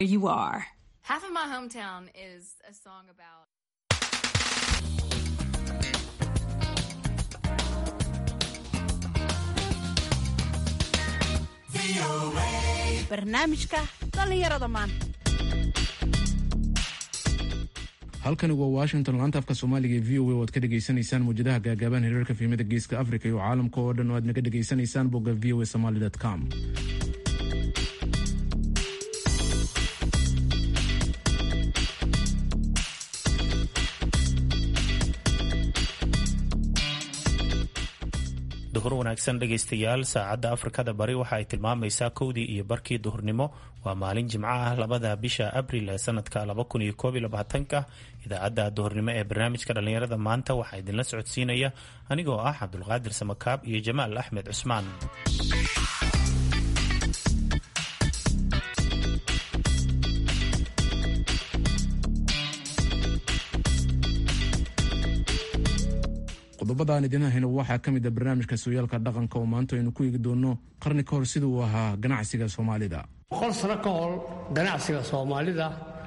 You are. Half of My Hometown is a song about barnaamijka dhallinyarada maanta. halkani waa washington laanta afka soomaaliga ee v o a oo aad ka dhegaysanaysaan mawjadaha gaagaaban hereerka fiimada geeska africa iyo caalamka oo dhan oo aad naga dhegaysanaysaan bogga v o a somali.com. duhur wanaagsan dhegaystayaal, saacadda afrikada bari waxa ay tilmaamaysaa 1:00 iyo barkii duhurnimo. waa maalin jimco ah 2 bisha abriil ee sanadka 2021. idaacadda duhurnimo ee barnaamijka dhallinyarada maanta waxaa idinla socodsiinaya anigoo ah cabdulqaadir samakaab iyo jamaal axmed cusmaan. qodobada aan idin hayno waxaa ka mid ah barnaamijka sooyaalka dhaqanka oo maanta aynu ku eegi doono qarni ka hor sida uu ahaa ganacsiga Soomaalida. 100 sano ka hor ganacsiga Soomaalida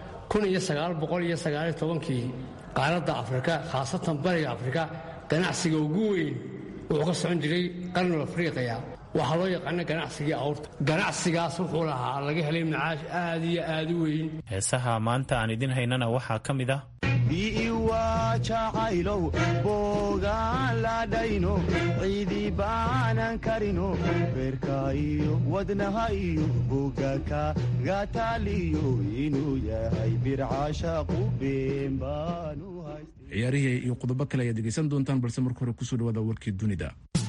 1919 qaaradda Afrika, khaasatan bariga Afrika, ganacsiga ugu weyn wuxuu ka socon jiray qarniga Afrika. waxaa loo yaqaan ganacsiga awrta. ganacsigaas wuxuu lahaa laga helay macaash aad iyo aad u weyn. heesaha maanta aan idin haynana waxaa ka mid ah jacaylow boogaan ladhayno ciidii baanan karino beerka iyo wadnaha iyo boga kagataaliyo inuu yahay bircaashaqu been baanu haysta. ciyaarihii iyo qodobo kale ayaad dhegaysan doontaan, balse marka hore kusoo dhawaada warkii dunida.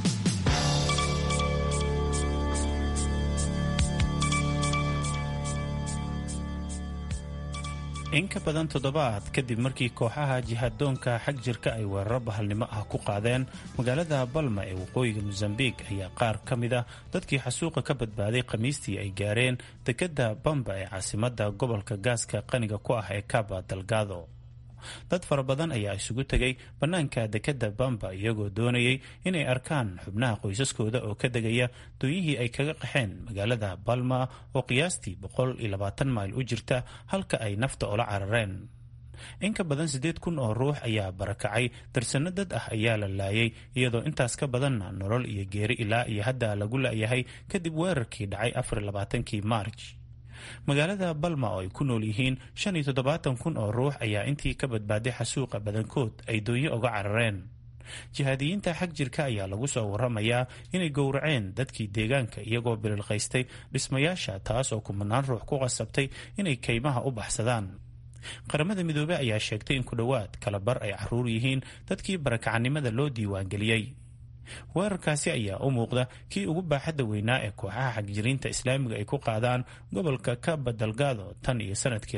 in ka badan 7 kadib markii kooxaha jihadoonka xag jirka ay weeraro bahalnimo ah ku qaadeen magaalada Balma ee waqooyiga Mozambique, ayaa qaar ka mid ah dadkii xasuuqa ka badbaaday Khamiistii ay gaareen dekedda Bamba ee caasimadda gobolka gaaska qaniga ku ah ee Cabo Delgado. dad fara badan ayaa isugu tegay bannaanka dekedda Bamba iyagoo doonayay inay arkaan xubnaha qoysaskooda oo ka degaya doonyihii ay kaga qaxeen magaalada Balma oo qiyaastii 120 mayl u jirta halka ay nafta ula carareen. in ka badan 8,000 oo ruux ayaa barakacay, darsano dad ah ayaa la laayay, iyadoo intaas ka badanna nolol iyo geeri ilaa iyo hadda lagu la'yahay kadib weerarkii dhacay 24 Maarch. magaalada Balma oo ay ku nool yihiin 75,000 oo ruux ayaa intii ka badbaaday xasuuqa badankood ay doonyo uga carareen. jihaadiyiinta xag jirka ayaa lagu soo waramayaa inay gowraceen dadkii deegaanka iyagoo bililqaystay dhismayaasha, taas oo kumanaan ruux ku qasabtay inay kaymaha u baxsadaan. qaramada midoobey ayaa sheegtay in ku dhowaad kala bar ay caruur yihiin dadkii barakacnimada loo diiwaangeliyey. weerarkaasi ayaa u muuqda kii ugu baaxadda weynaa ee kooxaha xagjiriinta islaamiga ay ku qaadaan gobolka Cabo Delgado tan iyo sanadkii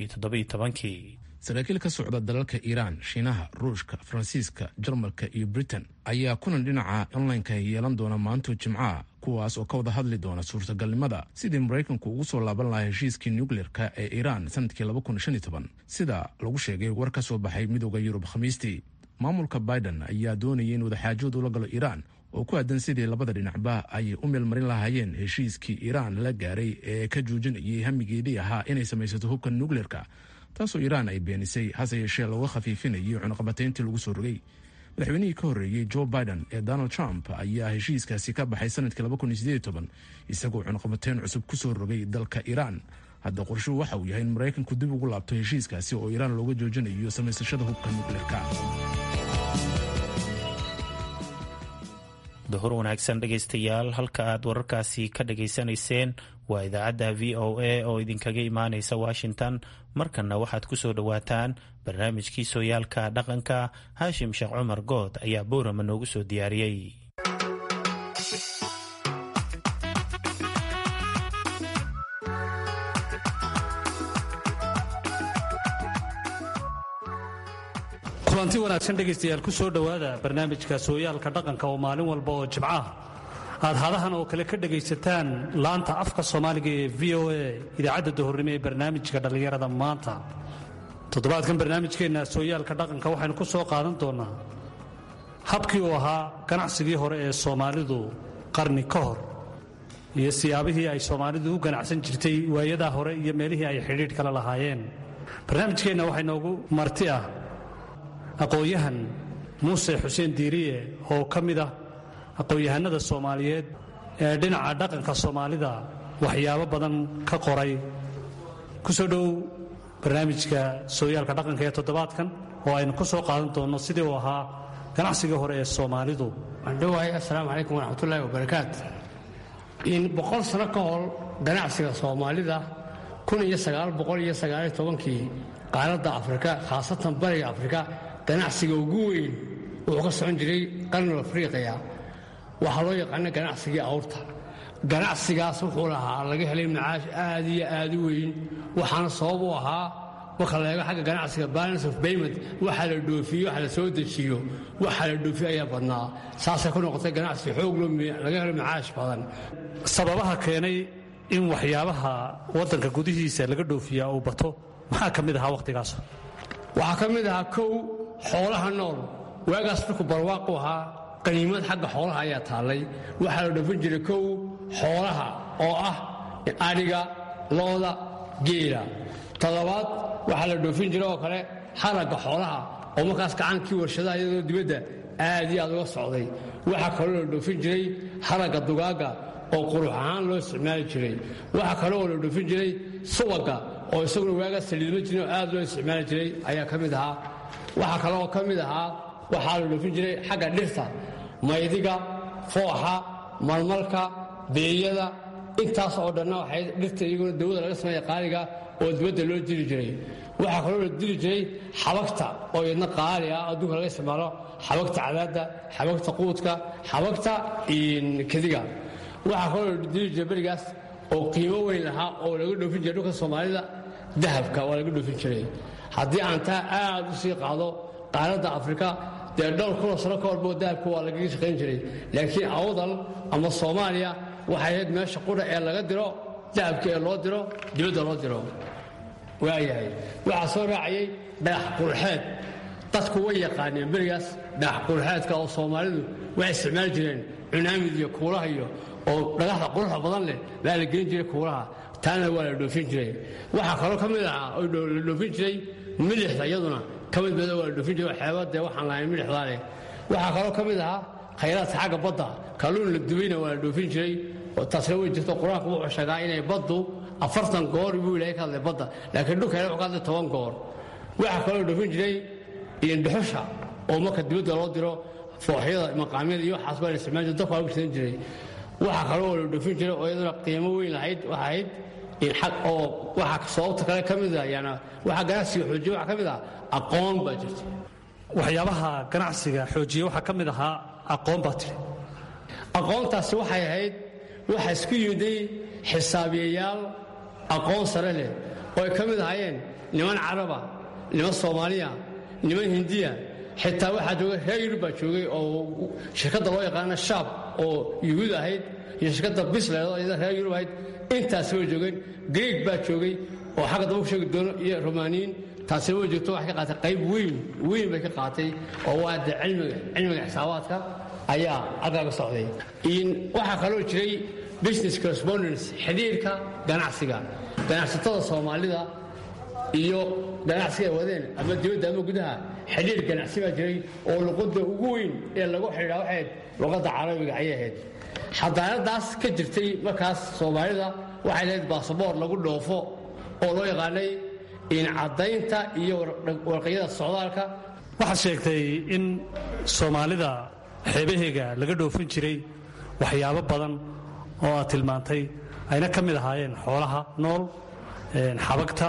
2017. saraakiil ka socda dalalka Iiraan, Shiinaha, Ruushka, Faransiiska, Jarmalka iyo Britain ayaa kulan dhinaca online-ka yeelan doona maanta Jimcaha, kuwaas oo ka wada hadli doona suurtagalnimada sidii Maraykanku ugu soo laaban lahaa heshiiskii nuclear-ka ee Iiraan sanadkii 2015, sida lagu sheegay war ka soo baxay midowda Yurub Khamiistii. maamulka Biden ayaa doonayay in wadaxaajood ula galo Iiraan oo ku aadan sidii labada dhinacba ay u meelmarin lahaayeen heshiiskii Iiraan la gaaray ee ka joojinayay hamigeedii ahaa inay samaysato hubka nuclear-ka, taasoo Iiraan ay beenisay, hase yeeshee looga khafiifinayo cunaqabatayntii lagu soo rogay. madaxweynihii ka horreeyey Joe Biden ee Donald Trump ayaa heshiiskaasi ka baxay sanadkii 2018 isagoo cunaqabatayn cusub ku soo rogay dalka Iiraan. hadda qorshuhu waxa uu yahay in Maraykanku dib ugu laabto heshiiskaasi oo Iiraan looga joojinayo samaysashada hubka nuclear-ka. duhur wanaagsan dhegaystayaal, halka aad wararkaasi ka dhegaysanayseen waa idaacadda v o a oo idinkaga imaanaysa Washington. markanna waxaad ku soo dhowaataan barnaamijkii sooyaalka dhaqanka. Haashim Sheekh Cumar Good ayaa boorama noogu soo diyaariyey. kulanti wanaagsan dhegaystayaal, ku soo dhowaada barnaamijka sooyaalka dhaqanka oo maalin walba oo jimcaha aad hadahan oo kale ka dhegaysataan laanta afka Soomaaliga ee v o a idaacadda duhurnimo ee barnaamijka dhallinyarada maanta. toddobaadkan barnaamijkeenna sooyaalka dhaqanka waxaynu ku soo qaadan doonaa habkii uu ahaa ganacsigii hore ee Soomaalidu qarni ka hor. iyo siyaabihii ay soomaalidu u ganacsan jirtay waayadaa hore iyo meelihii ay xidhiidh kala lahaayeen. barnaamijkeenna waxaa inoogu marti ah aqoon-yahan muuse xuseen diiriye oo ka mid ah aqoon-yahanada soomaaliyeed ee dhinaca dhaqanka soomaalida waxyaabo badan ka qoray. ku soo dhow barnaamijka sooyaalka dhaqanka ee toddobaadkan oo aynu ku soo qaadan doonno sidii uu ahaa ganacsigii hore ee soomaalidu. andhowahay assalaamu calaykum waraxmatullaahi wabarakaatu. in 100 sano ka hor ganacsiga soomaalida 1919kii qaaradda afrika khaasatan bariga afrika ganacsiga ugu weyn wuxuu ka socon jiray qarnul afriqiya. waxaa loo yaqaana ganacsigii awrta. ganacsigaas wuxuu lahaa laga helay macaash aad iyo aad u weyn, waxaana sabab u ahaa marka la eego xagga ganacsiga balance of payment, waxa la dhoofiyo waxa la soo dejiyo waxa la dhoofiyo ayaa badnaa. saasay ku noqotay ganacsi xoog laga helo macaash badan. sababaha keenay in waxyaabaha waddanka gudihiisa laga dhoofiyaa uu bato maxaa ka mid ahaa wakhtigaas? waxaa ka mid ahaa kow, xoolaha nool. waagaas dhulku barwaaqu ahaa, qaniimad xagga xoolaha ayaa taallay. waxaa la dhoofin jiray kow, xoolaha oo ah adhiga, looda, geela. toddobaad, waxaa la dhoofin jiray oo kale haragga xoolaha oo markaas gacankii warshadaha iyadoo dibadda aad iyo aad uga socday. waxaa kaloo la dhoofin jiray haragga dugaagga oo qurux ahaan loo isticmaali jiray. waxaa kaloo la dhoofin jiray subagga oo isaguna waagaas saliidma jirin oo aad loo isticmaali jiray ayaa ka mid ahaa. waxaa kaloo ka mid ahaa waxaa la dhoofin jiray xagga dhirta, maydiga, fooxa, malmalka, beeyada. intaas oo dhanna waxay dhirta iyaguna dawada laga sameeya qaaliga oo dibadda loo diri jiray. waxaa kaloo la diri jiray xabagta oo iyadna qaali ah adduunka laga isticmaalo, xabagta cadaadda, xabagta quudka, xabagta kediga. waxaa kaloo la diri jiray berigaas oo qiimo weyn lahaa oo laga dhoofin jiray dhulka soomaalida, dahabka waa laga dhoofin jiray. haddii aan taa aad u sii qaado qaaradda afrika, dee dhowr kunoo sano ka horbo dahabka waa lagaga shaqayn jiray. laakiin awdal ama soomaaliya waxay ahayd meesha qudha ee laga diro dahabka ee loo diro dibadda loo diro. waayahay waxaa soo raacayay dhagax qurxeed. dadku way yaqaaneen berigaas dhagax qurxeedka oo soomaalidu waxay isticmaali jireen cunaamid iyo kuulaha iyo oo dhagaxda quruxda badan leh baa la gelin jiray kuulaha, taana waa la dhoofin jiray. waxaa kaloo ka mid ahaa oo la dhoofin jiray milixda, iyaduna ka mid bada waa la dhoofin jiray xeebadee waxaan lahayn milixdaa leh. waxaa kaloo ka mid ahaa khayraadka xagga badda, kalluun la dubayna waa la dhoofin jiray. taasna way jirto qur-aanku wuxuu sheegaa inay baddu 40 goor buu ilaahay ka hadlay badda, laakiin dhulka ilaahay wuxuu ka hadlay 10 goor. waxaa kaloo la dhoofin jiray dhuxusha oo marka dibadda loo diro fooxyada, maqaamyada iyo waxaas baa la isticmaali jiray, dadku waa lagu shidan jiray. waxaa kaloo la dhoofin jiray oo iyaduna qiimo weyn lahayd waxa ahayd oo waxaa sababta kale ka mid ah waxaa ganacsiga xoojiye waxaa ka mid ah aqoon baa jirta. waxyaabaha ganacsiga xoojiye waxaa ka mid ahaa aqoon baa tiri. aqoontaasi waxay ahayd waxa isku yimiday xisaabiyayaal aqoon sare leh oo ay ka mid ahaayeen niman caraba, niman soomaaliya, niman hindiya. xitaa waxaa joogay reer yurub baa joogay oo shirkadda loo yaqaana shaab oo yuhuud ahayd iyo shirkadda bisleed oo iyada reer yurub ahayd. intaasi way joogeen. greeg baa joogay oo xagga daba ku sheegi doono iyo romaaniyiin. taasina way joogto waxay ka qaatay qayb weyn bay ka qaatay oo waa de cilmiga xisaabaadka ayaa halkaa ka socday. waxaa kaloo jiray business correspondence, xidhiirka ganacsiga. ganacsatada soomaalida iyo ganacsiga ay wadeen ama dibadda ama gudaha, xidhiir ganacsi baa jiray oo luqadda ugu weyn ee lagu xidhiidhaa waxay ahayd luqadda carabiga ayay ahayd. xadaaradaas ka jirtay markaas soomaalida waxay lahayd baasaboor lagu dhoofo oo loo yaqaanay caddaynta iyo warqadyada socdaalka. waxaad sheegtay in soomaalida xeebaheega laga dhoofin jiray waxyaabo badan oo aad tilmaantay ayna ka mid ahaayeen xoolaha nool, xabagta,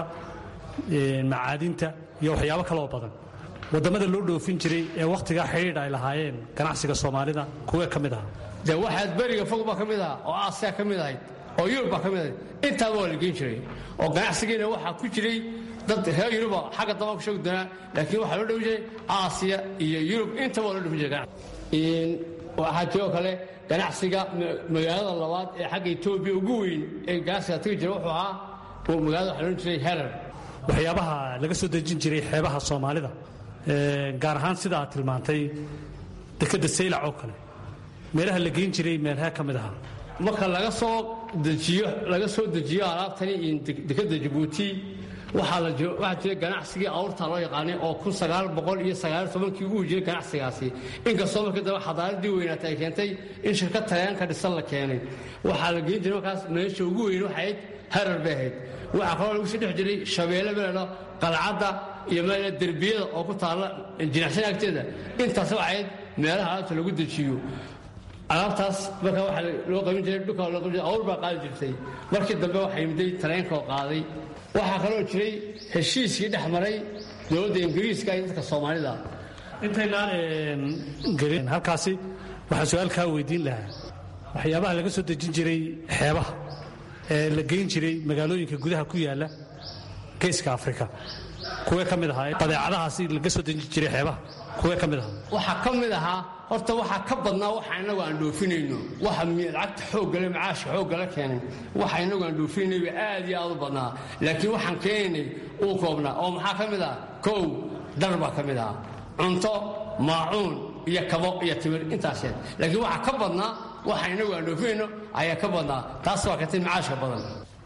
macaadinta iyo waxyaabo kaloo badan. waddamada loo dhoofin jiray ee wakhtigaa xidhiidh ay lahaayeen ganacsiga soomaalida kuwee ka mid aha? dee waxaad beriga fog baa ka mid aha oo aasiya ka mid ahayd oo yurub baa ka mid ahayd. intaaba waa la geen jiray oo ganacsigiina waxaa ku jiray dad reer yuruba xagga daba ku sheegi doonaa, laakiin waxaa loo dhowin jiray aasiya iyo yurub intaba waa loo dhoofin jiray. waxaa jiroo kale ganacsiga magaalada labaad ee xagga etoobiya ugu weyn ee ganacsiga tagi jira wuxuu ahaa magaalada waxaa loodhan jiray herar. waxyaabaha laga soo dejin jiray xeebaha soomaalida gaar ahaan sida aad tilmaantay dekedda saylac oo kale, meelaha la geyn jiray meelaha ka mid ahaa? marka laga soo dejiyo alaabtani dekada Jabuuti waxaa jiray ganacsigii awrta loo yaqaanay oo 1919 uu jiray ganacsigaasi inkastoo markii dambe xadaaradii weynaatay ay keentay in shirkad tareenka dhisan la keenay waxaa la geeyay markaas meesha ugu weyn waxay Harar bay ahayd waxaa kaloo lagu sii dhex jiray Shabeelle meelo qalcadda iyo meelo derbiyada oo ku taala jinacshan agteeda intaas waxay meelaha alaabta lagu dejiyo alaabtaas marka waxa loo qaybin jiray dhulka loo qaybin jiray awr baa qaadi jirtay markii dambe waxay miday tareenka oo qaaday waxaa kaloo jiray heshiiskii dhex maray dowladda Ingiriiska iyo dadka Soomaalida intaynaan gelin halkaasi waxaan su'aal kaa weydiin lahaa waxyaabaha laga soo dejin jiray xeebaha ee la geyn jiray magaalooyinka gudaha ku yaala geeska Afrika kuwee ka mid ahaa badeecadahaasi laga soo dejin jiray xeebaha kuwee ka mid ahaa waxaa ka mid ahaa horta waxaa ka badnaa waxa inagu aan dhoofinayno waxa lacagta xoogga leh macaashka xoogga la keenay waxa inagu aan dhoofinayno aad iyo aad u badnaa laakiin waxaan keenay uu koobnaa oo maxaa ka mid ah kow dhar baa ka mid ah cunto maacuun iyo kabo iyo timir intaasheed laakiin waxa ka badnaa waxa inagu aan dhoofinayno ayaa ka badnaa taas waa ka tin macaashka badan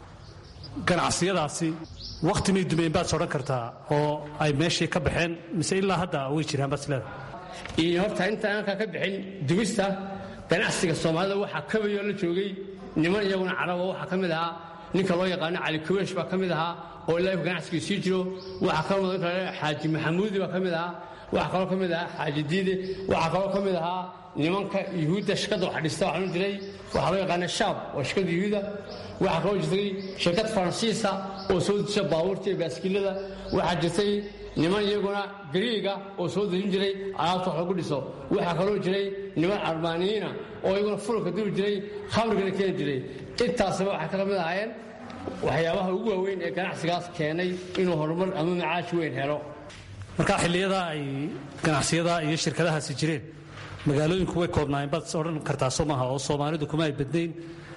ganacsiyadaasi waqti may dumeen baad soo kartaa oo ay meeshii ka baxeen mise ilaa hadda way jiraan baslada iyo horta intaan ka bixin dubista ganacsiga Soomaalida waxa ka weeyo la joogay niman iyaguna carab waxa kamid ahaa ninka loo yaqaan Ali Kuwesh baa kamid ahaa oo ilaa ganacsiga sii jiro waxa ka mid ah Xaaji Maxamuud baa kamid ahaa waxa kaloo kamid ah Xaaji Diide waxa kaloo kamid ahaa nimanka Yahuudda shaqada wax dhista waxaan jiray waxa loo yaqaan Shaab oo shaqada Yahuudda waxa kaloo jiray shirkad Faransiisa oo soo dejisay baabuurta baaskiilada waxa jirtay niman iyaguna Greega oo soo dejin jiray alaabta wax lagu dhiso waxa kaloo jiray niman Armaaniina oo iyaguna fulka dib jiray khamriga keenay jiray intaasba waxa ka mid ahaayeen waxyaabaha ugu waaweyn ee ganacsigaas keenay inuu horumar ama macaash weyn helo marka xilliyada ay ganacsiyada iyo shirkadahaasi jireen magaalooyinku way koobnaayeen bad odhan kartaa Soomaha oo Soomaalidu kuma ay badnayn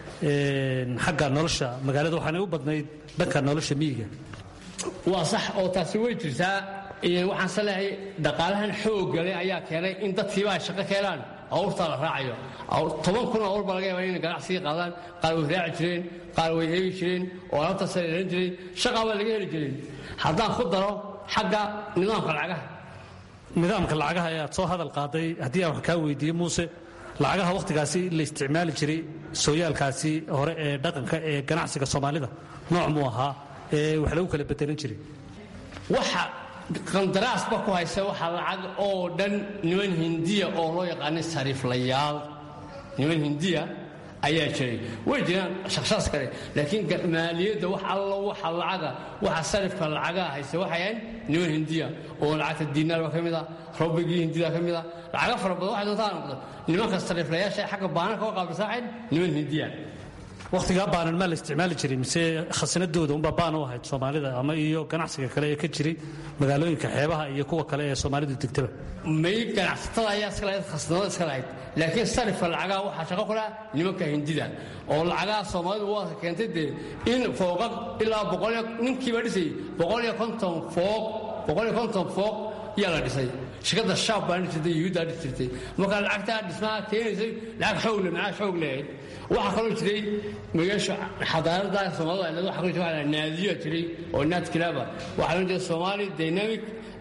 xagga nolosha magaalada waxaanay u badnayd dhanka nolosha miyiga waa sax oo taasi way jirtaa waxaan salahay dhaqaalahan xoog galay ayaa keenay in dadkii baa shaqo keenaan awrta la raacayo 10,000 awr baa laga yaabaa in ganacsiga qaadaan qaar way raaci jireen qaar way eegi jireen oo alaabta sareeran jiray shaqa baa laga heli jiray haddaan ku daro xagga nidaamka lacagaha ayaa soo hadal qaaday haddii aan wax kaa weydiiyo Muuse lacagaha waqtigaasi la isticmaali jiray sooyaalkaasi hore ee dhaqanka ee ganacsiga Soomaalida nooc mu ahaa ee wax lagu kala bedelan jiray waxa qandaraas ba ku haysa waxa lacag oo dhan niman Hindiya oo loo yaqaan sariiflayaal niman Hindiya ayaa jiray way jiraan shakhsiyaad kale laakiin maaliyadda wax alla waxa lacaga waxa sarifka lacaga haysa waxayaan niman Hindiya oo lacagta diinaar ka mid ah roobigii Hindiya ka mid ah lacaga fara badan waxa doontaan noqdo nimanka sariiflayaasha xagga baanka oo qaabilsan niman Hindiya waqtiga baanan ma la isticmaali jiray mise khasnadooda umba baan u ahayd Soomaalida ama iyo ganacsiga kale ee ka jiray magaalooyinka xeebaha iyo kuwa kale ee Soomaalidu degtaba may ganacsatada ayaa iska lahayd khasnado iska lahayd laakiin sarifka lacagaha waxa shaqo kula nimanka Hindida oo lacagaha Soomaalidu waa keentay in fooqa ilaa 100 ninkiiba dhisay 150 fooq yaa la dhisay shirkadda Shaab baa dhisay Yahuudda dhisay marka lacagta dhismaha keenaysay lacag xoog leh macaash xoog leh waxa kaloo jiray magaasha xadaarada Soomaalida waxa kaloo jiray naadiyo jiray oo naad kilaaba waxa la jiray Somali Dynamic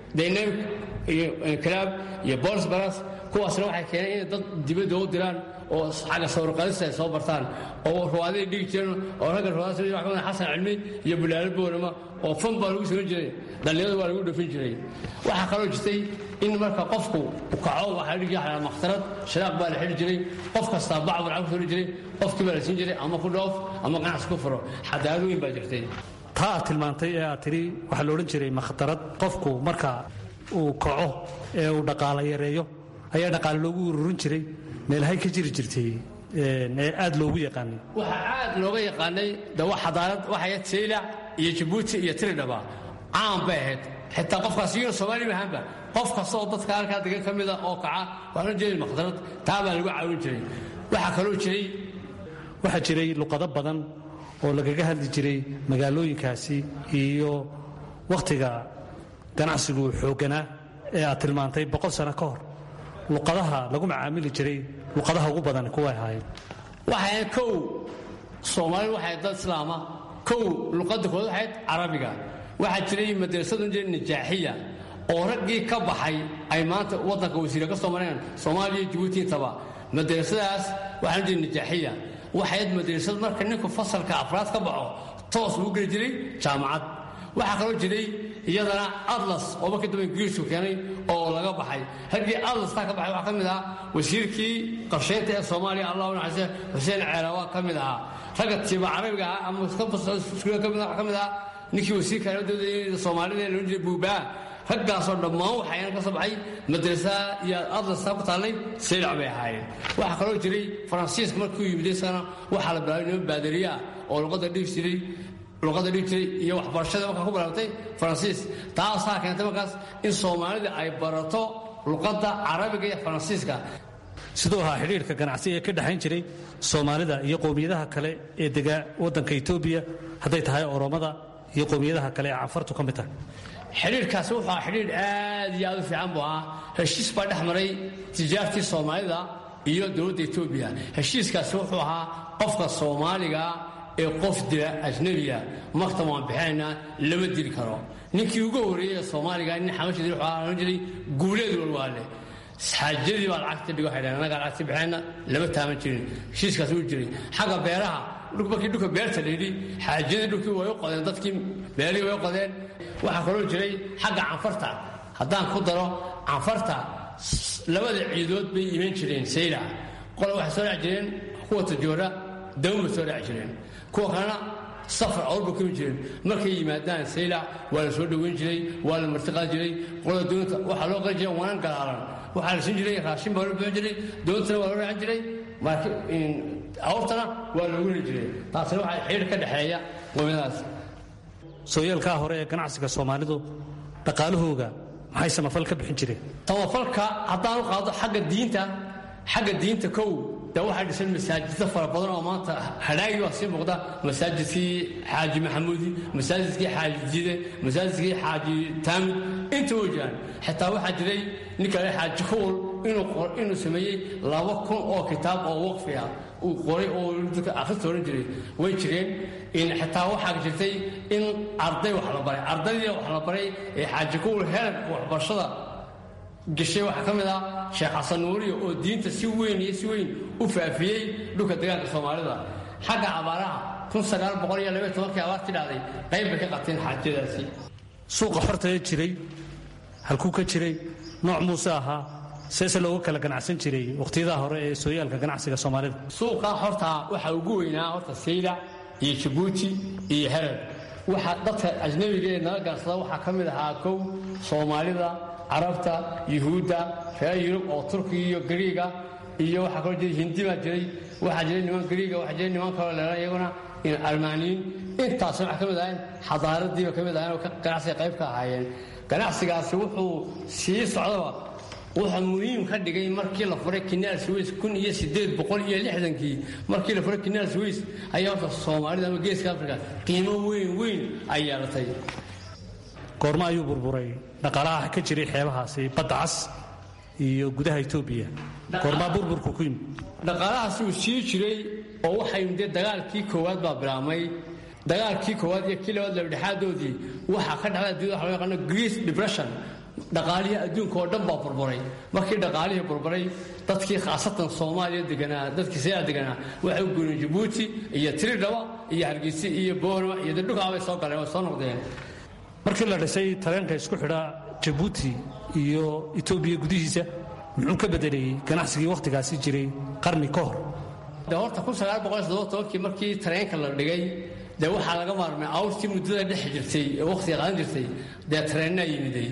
club iyo Bols Baras kuwaasna waxay keeneen in dad dibadda u diraan oo xaga sawir qaadista ay soo bartaan oo ruwaadii dhig jireen oo ragga ruwaadii waxa ka Xasan Cilmi iyo Bilaal Boorama oo fan baa lagu soo jiray dhalinyarada waa lagu dhafin jiray waxa kaloo jirtay in marka qofku uu kaco waxa dhigi yahay maxtarad shiraaq baa la xiri jiray qof kasta bacd lacag soo jiray qofkii baa la siin jiray ama ku dhoof ama ganacsi ku furo xadaado weyn baa jirtay taa tilmaantay ee aad tiri waxa la oran jiray maxtarad qofku marka uu kaco ee uu dhaqaale yareeyo ayaa dhaqaale loogu ururin jiray meelahay ka jiri jirtay ee aad loogu yaqaanay waxa aad looga yaqaanay dawa xadaarad waxa ay Sayla iyo Djibouti iyo Tiridhaba caan bay ahayd xitaa qofkaas iyo Soomaali mahanba qof kasta oo dadka halka degan kamid ah oo kaca waxaan jeeday maxdarad taaba lagu caawin jiray waxa kaloo jiray luqado badan oo lagaga hadli jiray magaalooyinkaasi iyo waqtiga ganacsigu xooganaa ee aad tilmaantay 100 sano ka hor luqadaha lagu macaamili jiray luqadaha ugu badan kuwa ahaayeen waxay kow Soomaalidu waxay dad islaama kow luqadda kooda waxay Carabiga waxa jiray madrasadu Najaaxiya oo raggii ka baxay ay maanta wadanka wasiir ka soo mareen Soomaaliya Djibouti taba madrasadaas waxa jiray Najaaxiya waxay madrasad marka ninku fasalka afraad ka baxo toos ugu gali jiray jaamacad waxa kaloo jiray iyadana Atlas oo markii dambe Ingiriisku keenay oo laga baxay haddii Atlas ka baxay waxa kamid ah wasiirkii qorsheynta ee Soomaaliya Allahu naxariiso Hussein Ceelawa kamid ah ragga tiba Carabiga ama iska fasal iskuulka kamid ah ninkii wasiirka dowladda Soomaaliya loo jeedo buubaa raggaasoo dhammaan waxayna ka soo baxay madrasa iyo Atlas ku taalay Seylac bay ahaayeen waxa kaloo jiray Faransiiska markuu yimid isagana waxa la bilaabay baadariya oo luqadda dhigsiray iyo waxbarashada markaa ku bilaabtay Faransiis taasaa keentay markaas in Soomaalida ay barato luqadda Carabiga iyo Faransiiska sidoo ahaa xiriirka ganacsiga ka dhaxayn jiray Soomaalida iyo qowmiyadaha kale ee dega wadanka Itoobiya haday tahay Oromada iyo qowmiyadaha kale ee Cafartu ka mid tahay xiriirkaas wuxuu ahaa xiriir aad iyo aad u fiican buu ahaa heshiis baa dhexmaray tijaartii Soomaalida iyo dowladda Itoobiya heshiiskaas wuxuu ahaa qofka Soomaaliga ee qof dila ajnabiga marka ma bixina lama dili karo ninkii ugu horeeyay Soomaaliga in xamashadii wuxuu ahaa jiray guuleed walwaale saajidii baa lacagta dhigo xidhan anaga lacagta bixina lama taaman jirin heshiiskaas uu jiray xaga beeraha dhulka beerta leeydi xaajada dhulkii way u qodeen dadkii beerihii way u qodeen waxa kaloo jiray xagga canfarta haddaan ku daro canfarta labada ciidood bay iman jireen Seylac qol waxa soo raaceen kuwa tajoora dawma soo raaceen kuwa kana safar awrba ku jireen markay yimaadaan Seylac waa la soo dhaweyn jiray waa la martiqaa jiray qolada doonta waxa loo qajay waan galaalan waxa la siin jiray raashin baa loo bixin jiray doonta waa loo raacin jiray markii awrtana waa loo weli jiray taasina waxa xiriir ka dhaxeeya qowmiyadaas sooyaalka hore ee ganacsiga Soomaalidu dhaqaalahooga maxay samafal ka bixin jireen tawafalka haddaan u qaado xagga diinta kow waxa dhisan masaajidda fara badan oo maanta hadhaagi waa sii muuqda masaajidkii Xaaji Maxamuudi masaajidkii Xaaji Jide masaajidkii Xaaji Taamid inta wajaan xitaa waxa jiray ninka Xaaji Kool inuu sameeyay 2,000 oo kitaab oo waqfi ah uu qoray oo dadka akhristo jiray way jireen in xitaa waxa jirtay in arday wax la baray ee Xaaji Kool heer waxbarashada gashay waxa kamid ah Sheekh Xasan Nuuri oo diinta si weyn u faafiyay dhulka deegaanka Soomaalida xagga abaaraha 1912 abaartii dhacday qayb ka qateen xaajadaasi suuqa xorta ee jiray halku ka jiray nooc Muuse ahaa seese looga kala ganacsan jiray waqtiyada hore ee sooyaalka ganacsiga Soomaalida suuqa xorta waxa ugu weynaa horta Seylac iyo Djibouti iyo Harar waxa dadka ajnabiga ee naga garsada waxa kamid ahaa kow Soomaalida Arabta Yahuuda reer Yurub oo Turkiga iyo Greega iyo waxa kale jiray Hindi ma jiray waxa jiray niman Greega waxa jiray niman kale la iyaguna in Almaaniin intaas waxa kamid ah xadaaradii kamid ah oo ka ganacsiga qayb ka ahaayeen ganacsigaasi wuxuu sii socdaa waxa muhiim ka dhigay markii la furay Kinaal Suez 1860kii markii la furay Kinaal Suez ayaa Soomaalida ama Geeska Afrika qiimo weyn ay yeelatay goorma ayuu burburay dhaqaalaha ka jiray xeebahaasi badda cas iyo gudaha Itoobiya goorma burburku ku yimid dhaqaalahaasi uu sii jiray oo waxay muddo dagaalkii koowaad baa bilaabmay dagaalkii koowaad iyo kii labaad dhexdooodii waxa ka dhacay dunida waxa loo yaqaan Great Depression dhaqaalihi adduunka oo dhan baa burburay markii dhaqaalihii burburay dadkii khaasatan Soomaaliya deganaa dadkii Seylac deganaa waxay u guureen Djibouti iyo Tiridhaba iyo Hargeysa iyo Boorama iyo dhulka ay soo galeen oo soo noqdeen markii la dhisay tareenka isku xidha Djibouti iyo Itoobiya gudihiisa muxuu ka bedelay ganacsigii waqtigaasi jiray qarni ka hor horta 1970 markii tareenka la dhigay waxa laga maarmay awrtii muddada dhex jirtay ee waqtiga qaadan jirtay tareenna yimiday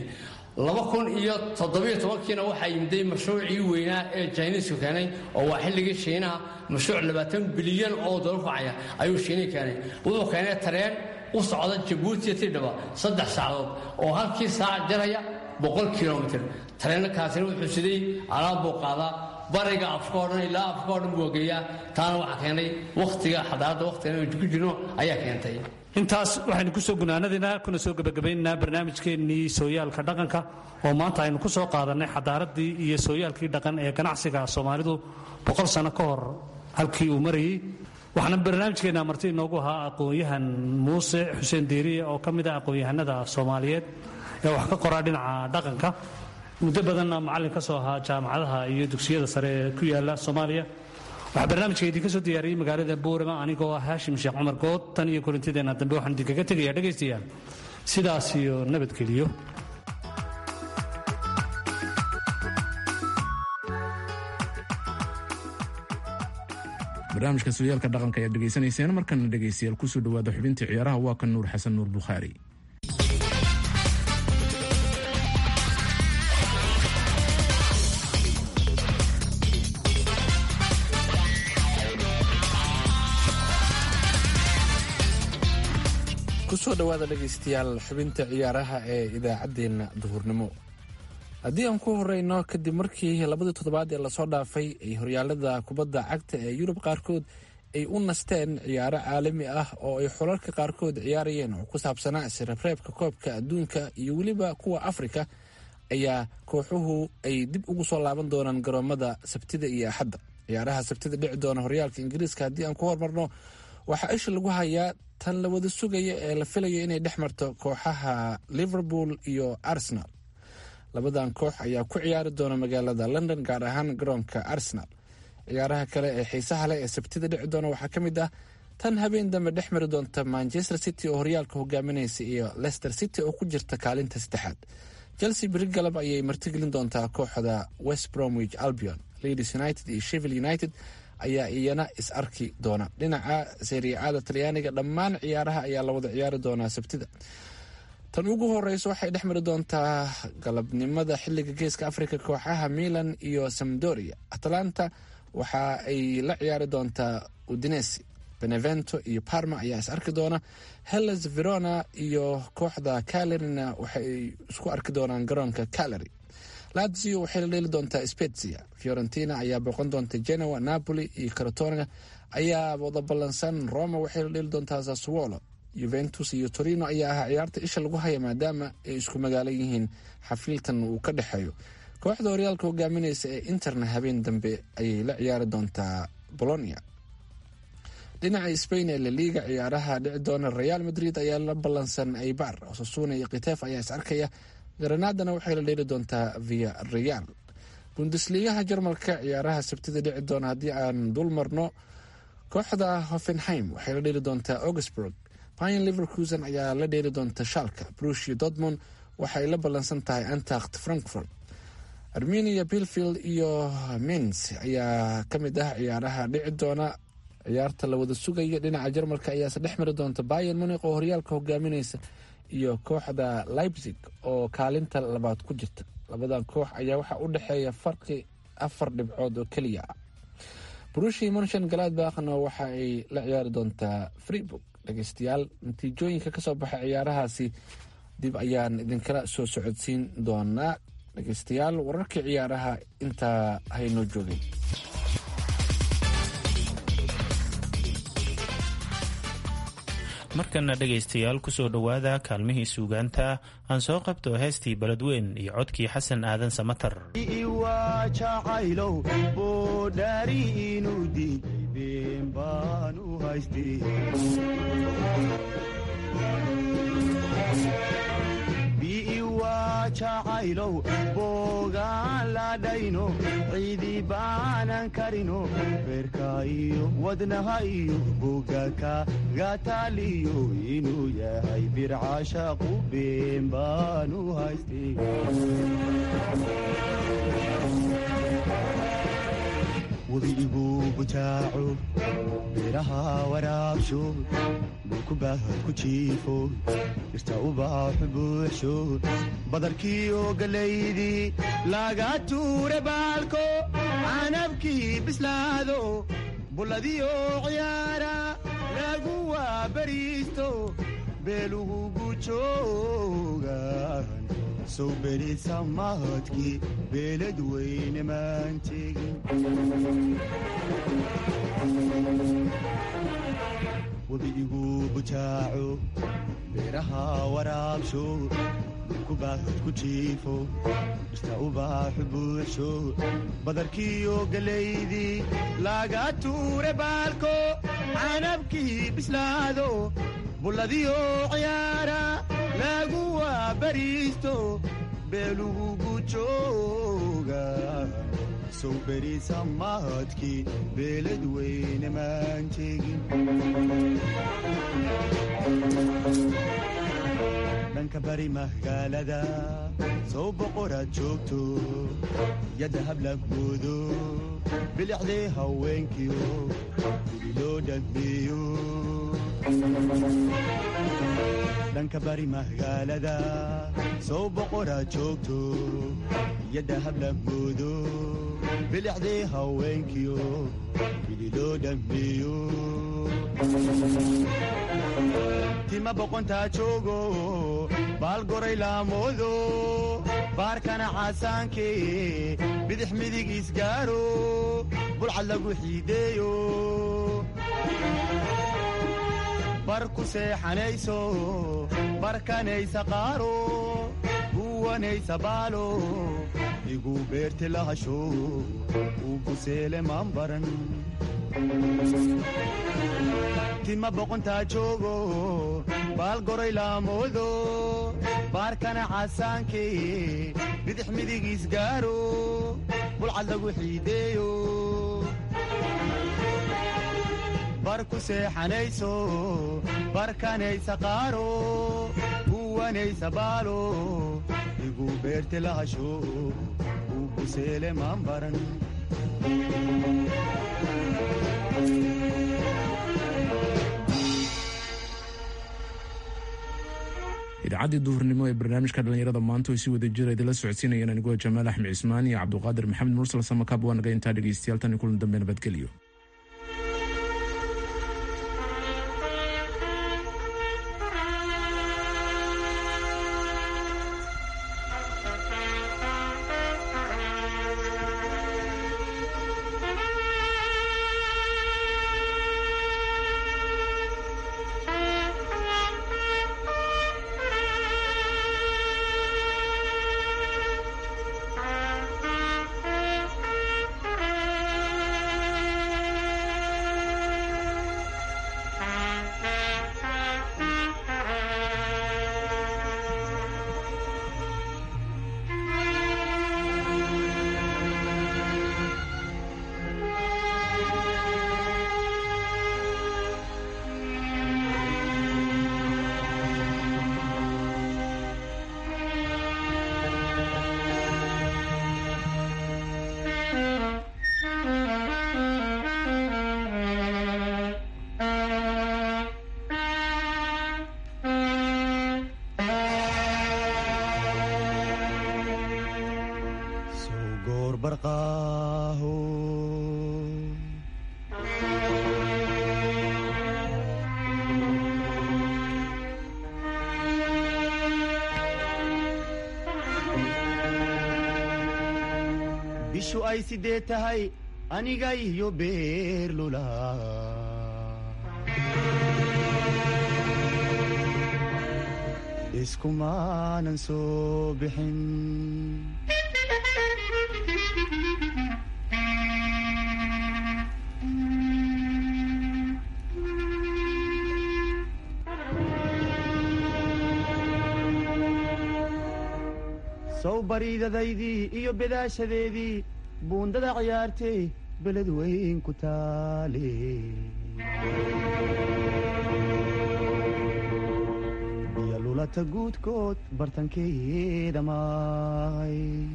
2017 waxa yimiday mashruucii weynaa ee Chinese keenay oo waa xilligii Shiinaha mashruuc 20 bilyan oo dollar facaya ayuu Shiinaha keenay wuxuu keenay tareen u socda Djibouti Tiridhaba 3 saacadood oo halkii saac jaraya 100 kilomitir tareenkaasina wuxuu siday alaab buu qaadaa bariga afkoodhan ilaa afkoodhan buu geeyaa taana waxa keenay waqtiga xadaarada waqtiga ay ku jirno ayaa keentay intaas waxaynu ku soo gunaanadina kuna soo gabagabaynaa barnaamijkeennii sooyaalka dhaqanka oo maanta aynu ku soo qaadanay xadaaradii iyo sooyaalkii dhaqan ee ganacsiga Soomaalidu 100 sano ka hor halkii uu marayey. waxaana barnaamijkeenna marti inoogu ahaa aqoon-yahan muuse xuseen diiriye oo ka mid ah aqoon-yahanada soomaaliyeed ee wax ka qoraa dhinaca dhaqanka, muddo badanna macallin ka soo ahaa jaamacadaha iyo dugsiyada sare ee ku yaala Soomaaliya. waxaa barnaamijka idinka soo diyaariyey magaalada Boorama anigoo ah Haashim Sheekh Cumar Good. tan iyo kulantideenna dambe waxaan idinkaga tegayaa dhegaystayaal sidaas iyo nabadgeliyo. barnaamijka sooyaalka dhaqanka ayaad dhegaysanayseen. markana dhegaystayaal kusoo dhawaada xubintii ciyaaraha. waa kan nuur xasan nuur bukhaari. kusoo dhawaada dhegaystayaal xubinta ciyaaraha ee idaacaddeenna duhurnimo. haddii aan ku horeyno, kadib markii labadii toddobaad ee lasoo dhaafay ay horyaalada kubadda cagta ee yurub qaarkood ay u nasteen ciyaaro caalami ah oo ay xulalka qaarkood ciyaarayeen oo ku saabsanaa isreebreebka koobka adduunka iyo weliba kuwa afrika, ayaa kooxuhu ay dib ugu soo laaban doonaan garoomada sabtida iyo axadda. ciyaaraha sabtida dhici doona horyaalka ingiriiska haddii aan ku hormarno, waxaa isha lagu hayaa tan la wada sugaya ee la filayo inay dhex marto kooxaha Liverpool iyo Arsenal. labadan koox ayaa ku ciyaari doona magaalada London, gaar ahaan garoonka Arsenal. ciyaaraha kale ee xiisaha leh ee sabtida dhici doona waxaa ka mid ah tan habeen dambe dhex mari doonta Manchester City oo horyaalka hogaaminaysa iyo Leicester City oo ku jirta kaalinta saddexaad. Chelsea birigalab ayay martigelin doontaa kooxda West Bromwich Albion. Leeds United iyo Sheffield United ayaa iyana is arki doona. dhinaca Serie A Talyaaniga dhammaan ciyaaraha ayaa la wada ciyaari doonaa sabtida. tan ugu horeysa waxay dhex mari doontaa galabnimada xilliga geeska Afrika kooxaha Milan iyo Sampdoria. Atalanta waxa ay la ciyaari doontaa Udinese. Benevento iyo Parma ayaa is arki doona. Hellas Verona iyo kooxda Cagliarina waxay isku arki doonaan garoonka Cagliari. Lazio waxay la dheeli doontaa Spezia. Fiorentina ayaa boqon doonta Genoa. Napoli iyo Crotone ayaa wada ballansan. Roma waxay la dheeli doontaa Sassuolo. Juventus iyo Torino ayaa ah ciyaarta isha lagu haya maadaama ay isku magaalo yihiin xafiiltan uu ka dhexeeyo. kooxda horyaalka hogaaminaysa ee Interna habeen dambe ayay la ciyaari doontaa Bologna. dhinaca Spain ee La Liga ciyaaraha dhici doona, Real Madrid ayaa la ballansan Eibar. Osasuna iyo Getafe ayaa is arkaya. Granadana waxay la dheeli doontaa Villarreal. Bundesligaha Jarmalka ciyaaraha sabtida dhici doona haddii aan dul marno, kooxda Hoffenheim waxay la dheeli doontaa Augsburg. Bayern Leverkusen ayaa la dheeli doonta Schalke. Borussia Dortmund waxay la ballansan tahay Eintracht Frankfurt. Arminia Bielefeld iyo Mainz ayaa ka mid ah ciyaaraha dhici doona. ciyaarta la wada sugaya dhinaca Jarmalka ayaa saddex mari doonta Bayern Munich oo horyaalka hogaaminaysa iyo kooxda Leipzig oo kaalinta labaad ku jirta. labadan koox ayaa waxaa u dhexeeya farqi 4 dhibcood oo keliya ah. Borussia Mönchengladbachna waxa ay la ciyaari doontaa Freiburg. dhegaystayaal, natiijooyinka ka soo baxay ciyaarahaasi dib ayaan idinkala soo socodsiin doonaa. dhegaystayaal, wararkii ciyaaraha intaa haynoo joogay. markana dhegaystayaal kusoo dhowaada kaalmihii suugaanta. aan soo qabto heestii Beledweyn iyo codkii Xasan Aadan Samatar. jacaylow boodhaari inuu diibeen baan u haystay. jacaylow boogaan la dhayno ciidi baanan karino beerka iyo wadnaha iyo bogaka gataaliyo inuu yahay bircashaqu been baan u haystay. webigu butaaco beeraha waraabsho dhulku baahad ku jiifo dhirta ubaaxu buuxsho badarkiiyo galaydii laga tuure baalko canabkii bislaado bulladiyo ciyaara lagu waabariisto beelugu gujoogan sow berisa mahadkii beelad weyne maan tegin. webigu butaaco beeraha waraabsho kubaahod ku jiifo dhirta ubaaxu buuxsho badarkiiyo galaydii laga tuure baalko canabkii bislaado bulladiyo ciyaara lagu waabariisto beelugugu jooga sow beriisa mahadkii beelad weyne maan tegin dhanka bari magaalada sow boqoraad joogto yadda hablagoodo bilicdee haweenkiyo gudi loo dhagmeeyo dhanka bari magaalada sow boqoraad joogto yadda hablagoodo bilicdee haweenkiyo gudi loo dhagmeeyo tima boqontaa joogo baal goray laamoodo baarkana caasaankee bidix midig isgaaro bulcad lagu xiideeyo bar ku seexanayso barkanaysa qaaro buwanaysa baalo igu beerti lahasho uu buseele maan baran tima boqontaa joogo baal goray laamoodo baarkana caasaankee bidix midig isgaaro bulcad lagu xiideeyo bar ku seexanayso barkanaysa qaaro buwanaysa baalo igu beerti lahasho uu buseele maan baran idaacadii duhurnimo ee barnaamijka dhallinyarada maanta way si wada jira idinla socodsiinayeen anigoo jamaal axmed cismaan iyo cabduqaadir maxamed mursal samakaab waa naga intaa dhegeystayaal tan iyo kulan dambe nabadgelyo bishu ay sidee tahay aniga iyo beerlula iskumaanan soo bixin sow bariidadaydii iyo bedaashadeedii buundada ciyaartay beled weyn ku taale biyo lulata guudkood bartankeeda maay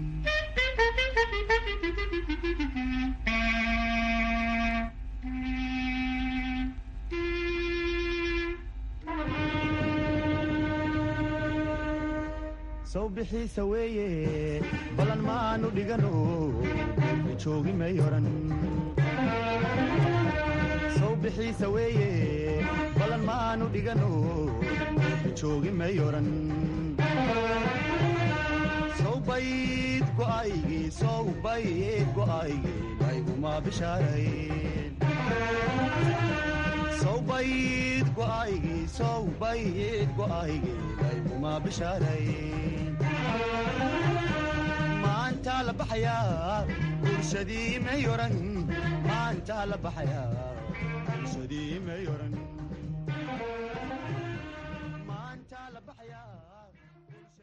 sow bixiisa weeye ballan maanu dhigano joogi may oran sow bixiisa weeye ballan maanu dhigano joogi may oran sow bayd go'aygii sow bayd go'aygii layguma bishaarayn sawbayd go'aygii layguma bishaarayn maanta la baxayaa bulshadii may oran maanta la baxayaa bulshadii may oran